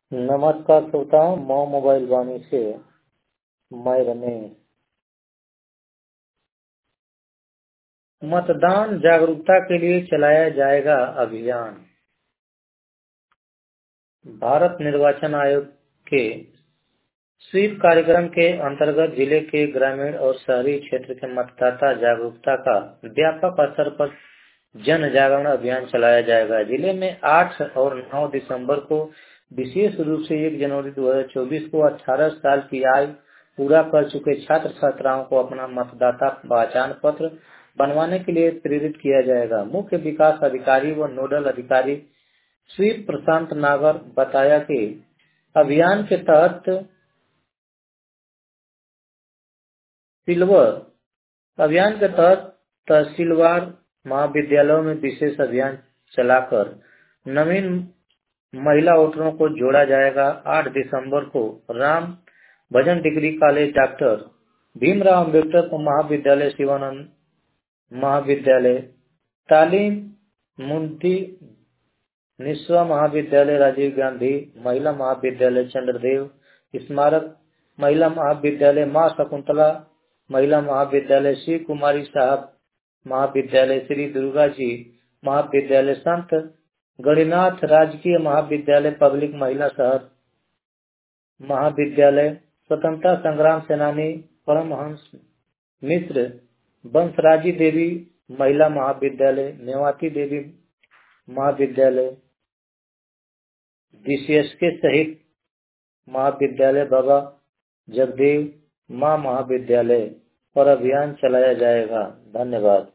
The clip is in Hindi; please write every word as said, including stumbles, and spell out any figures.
नमस्कार श्रोताओं, मौ मोबाइल वाणी से मैं रमेश। मतदान जागरूकता के लिए चलाया जाएगा अभियान। भारत निर्वाचन आयोग के स्वीप कार्यक्रम के अंतर्गत जिले के ग्रामीण और शहरी क्षेत्र के मतदाता जागरूकता का व्यापक स्तर पर जन जागरण अभियान चलाया जाएगा। जिले में आठ और नौ दिसंबर को विशेष रूप से एक जनवरी दो हज़ार चौबीस को अठारह साल की आयु पूरा कर चुके छात्र छात्राओं को अपना मतदाता पहचान पत्र बनवाने के लिए प्रेरित किया जाएगा। मुख्य विकास अधिकारी व नोडल अधिकारी स्वीप प्रशांत नागर बताया कि अभियान के तहत सिल्वर अभियान के तहत तहसीलवार महाविद्यालयों में विशेष अभियान चलाकर नवीन महिला वोटरों को जोड़ा जाएगा। आठ दिसंबर को Ram Bhajan degree college, doctor Bhimrao Ambedkar महाविद्यालय, शिवानंद महाविद्यालय, तालीम मुंती निस्वा महाविद्यालय, राजीव गांधी महिला महाविद्यालय, चंद्रदेव स्मारक महिला महाविद्यालय, मां शकुंतला महिला महाविद्यालय, शिव कुमारी साहब महाविद्यालय, श्री दुर्गा जी महाविद्यालय, संत गणिनाथ राजकीय महाविद्यालय, पब्लिक महिला शहर महाविद्यालय, स्वतंत्रता संग्राम सेनानी परमहंस मिश्र बंसराजी देवी महिला महाविद्यालय, नेवाती देवी महाविद्यालय, डीसीएसके सहित महाविद्यालय, बाबा जगदेव मां महाविद्यालय पर अभियान चलाया जाएगा। धन्यवाद।